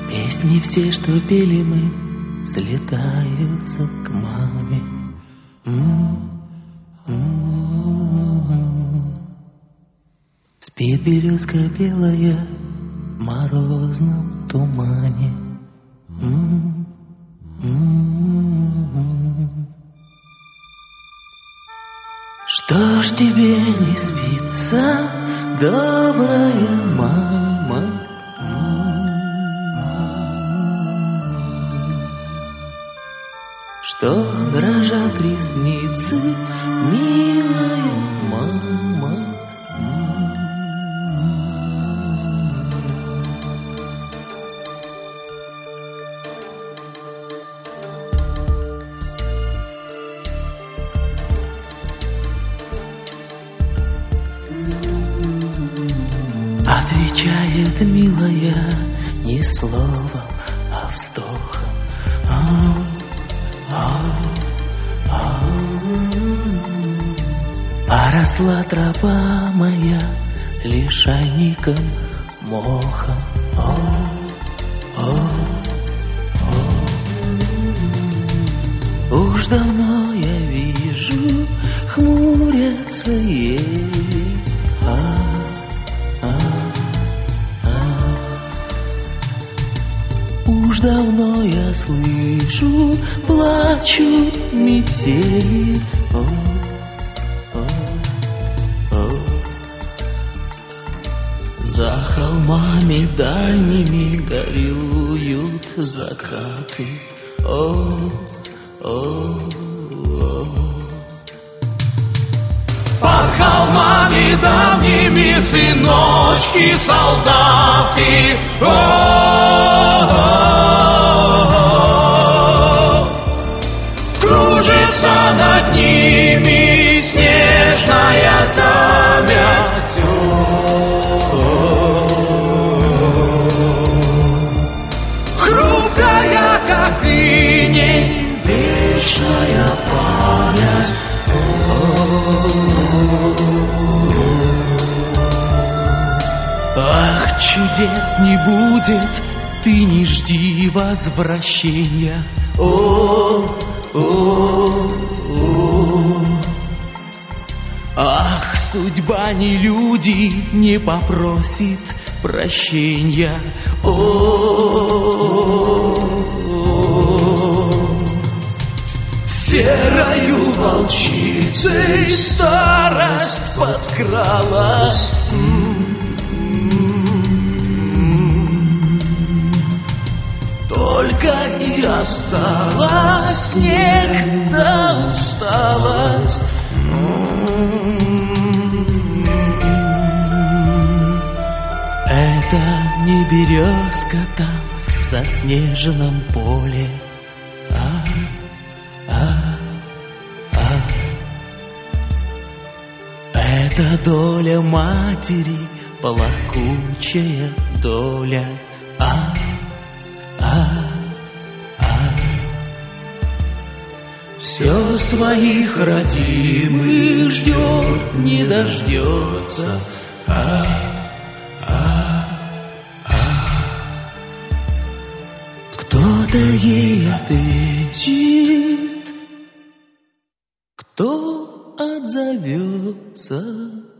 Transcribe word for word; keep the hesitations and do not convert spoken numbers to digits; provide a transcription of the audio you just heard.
Песни все, что пели мы, слетаются к маме. М-м-м. Спит березка белая в морозном тумане. М-м-м. Что ж тебе не спится, добрая мама? Что дрожат ресницы, милая мама? Отвечает милая не словом, а вздохом. А-а-а. Поросла тропа моя лишайником, мохом. О-о-о. Уж давно я вижу, хмурятся ели. Уж давно я слышу, плачут метели. О, о, о. За холмами дальними горюют закаты. О, о, о. Под холмами давними сыночки солдаты. О-о-о-о. Кружится над ними снежная замять. Хрупкая, как иней, вечная память. Ах, чудес не будет, ты не жди возвращения. О, о, о. Ах, судьба не люди, не попросит прощения. О, о, о. Серою волчицей старость подкралась. Только и осталось снег да усталость. Это не березка там в заснеженном поле. А, а, а. Это доля матери, плакучая доля. А, а, а. Все своих родимых ждет, не дождется. А, а, а. Кто-то ей ответит, кто отзовется.